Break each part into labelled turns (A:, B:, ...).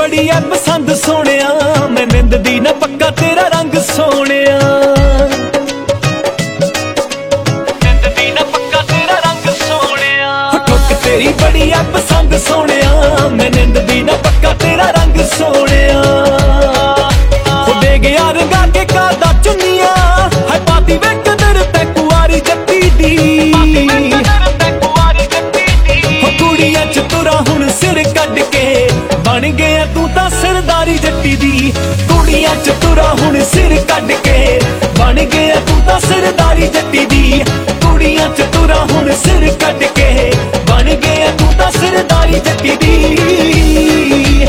A: ਬੜੀ ਐ ਪਸੰਦ ਸੋਹਣਿਆ, ਮੈਂ ਨਿੰਦ ਦੀ ਨਾ ਪੱਕਾ ਤੇਰਾ ਰੰਗ ਸੋਹਣਿਆ। ਨਿੰਦ ਦੀ ਨਾ ਪੱਕਾ ਤੇਰਾ ਰੰਗ ਸੋਹਣਿਆ, ਠੁੱਕ ਤੇਰੀ ਬੜੀ ਐ ਪਸੰਦ ਸੋਹਣਿਆ, ਮੈਂ ਨਿੰਦ ਦੀ ਨਾ ਪੱਕਾ ਤੇਰਾ ਰੰਗ ਸੋਹਣਿਆ। ਦੇ ਗਿਆ ਰੰਗਾ ਕੇ ਕਾਦਾ ਚੁੰਨੀਆਂ, ਹੈ ਪਾਤੀ ਵੇ ਕਦਰ ਤੇ ਕੁਆਰੀ ਜੱਟੀ ਦੀ। ਹੋ ਕੁੜੀਆਂ ਚ ਤੁਰਾ ਹੁਣ ਸਿਰ ਕੱਢ ਕੇ, ਬਣ ਗਿਆ ਤੂੰ ਤਾਂ ਸਰਦਾਰੀ ਜੱਟੀ ਦੀ। ਕੁੜੀਆਂ ਚ ਤੁਰਾ ਹੁਣ ਸਿਰ ਕੱਢ ਕੇ, ਬਣ ਗਿਆ ਤੂੰ ਤਾਂ ਸਰਦਾਰੀ ਜੱਟੀ ਦੀ। ਕੁੜੀਆਂ ਚ ਤੁਰਾ ਹੁਣ ਸਿਰ ਕੱਢ ਕੇ, ਬਣ ਗਿਆ ਤੂੰ ਤਾਂ ਸਰਦਾਰੀ ਜੱਟੀ ਦੀ।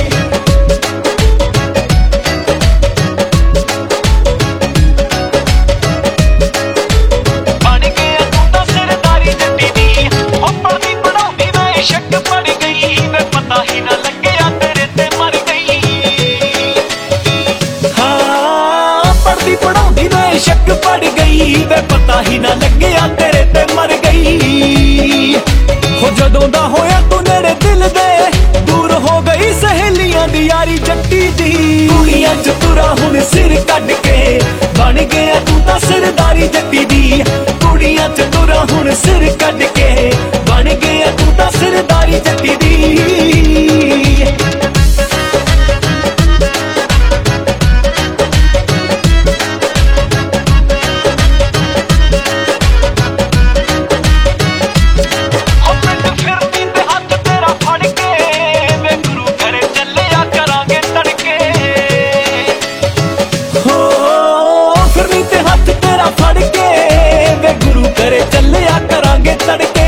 A: ਸ਼ੱਕ ਪੜ ਗਈ ਵੇ ਪਤਾ ਹੀ ਨਾ ਲੱਗਿਆ ਤੇਰੇ ਤੇ ਮਰ ਗਈ। ਹਾਂ ਪੜਦੀ ਪੜਾਉਂਦੀ ਵੇ ਸ਼ੱਕ ਪੜ ਗਈ ਵੇ ਪਤਾ ਹੀ ਨਾ ਲੱਗਿਆ ਤੇਰੇ ਤੇ ਮਰ ਗਈ। ਹੋ ਜਦੋਂ ਦਾ ਹੋਇਆ ਤੂੰ ਨੇੜੇ ਦਿਲ ਦੇ, ਦੂਰ ਹੋ ਗਈ ਸਹੇਲੀਆਂ ਦੀ ਯਾਰੀ ਜੱਟੀ ਦੀ। ਕੁੜੀਆਂ ਚ ਤੁਰਾ ਹੁਣ ਸਿਰ ਕੱਢ ਕੇ, ਬਣ ਗਿਆ ਤੂੰ ਤਾਂ ਸਰਦਾਰੀ ਜੱਟੀ ਦੀ। ਕੁੜੀਆਂ ਚ ਤੁਰਾ ਹੁਣ ਸਿਰ ਕੱਢ ਕੇ, ਬਣ ਗਿਆ ਤੂੰ ਤਾਂ ਸਰਦਾਰੀ ਜੱਟੀ ਦੀ। ਚੱਲਿਆ ਕਰਾਂਗੇ ਤੜਕੇ,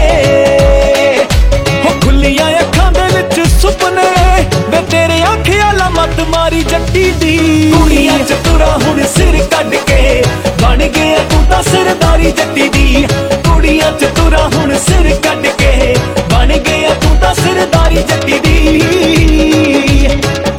A: ਹੋ ਖੁੱਲੀਆਂ ਅੱਖਾਂ ਦੇ ਵਿੱਚ ਸੁਪਨੇ ਵੇ ਤੇਰੇ ਖਿਆਲਾਂ ਮੱਤ ਮਾਰੀ ਜੱਟੀ ਦੀ। ਕੁੜੀਆਂ ਚ ਤੁਰਾ ਹੁਣ ਸਿਰ ਕੱਢ ਕੇ, ਬਣ ਗਿਆ ਤੂੰ ਤਾਂ ਸਰਦਾਰੀ ਜੱਟੀ ਦੀ। ਕੁੜੀਆਂ ਚ ਤੁਰਾ ਹੁਣ ਸਿਰ ਕੱਢ ਕੇ, ਬਣ ਗਿਆ ਤੂੰ ਤਾਂ ਸਰਦਾਰੀ ਜੱਟੀ ਦੀ।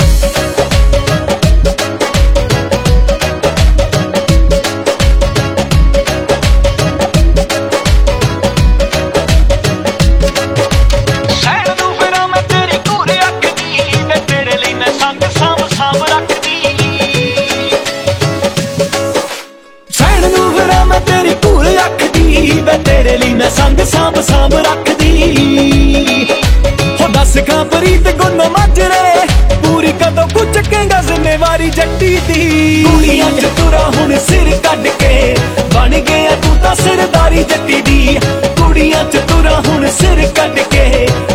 A: ਤੇਰੇ ਲਈ ਮੈਂ ਸੰਗ ਸਾਂਭ ਰੱਖਦੀ। ਹੋ ਦੱਸ ਖਾਂ ਪ੍ਰੀਤ ਗੁੰਨ ਮਾਜਰੇ, ਪੂਰੀ ਕਦੋਂ ਕੁ ਚੱਕੇਂਗਾ ਜ਼ਿੰਮੇਵਾਰੀ ਜੱਟੀ ਦੀ। ਕੁੜੀਆਂ ਚ ਤੁਰਾ ਹੁਣ ਸਿਰ ਕੱਢ ਕੇ, ਬਣ ਗਿਆ ਤੂੰ ਤਾਂ ਸਰਦਾਰੀ ਜੱਟੀ ਦੀ। ਕੁੜੀਆਂ ਚ ਤੁਰਾ ਹੁਣ ਸਿਰ ਕੱਢ ਕੇ,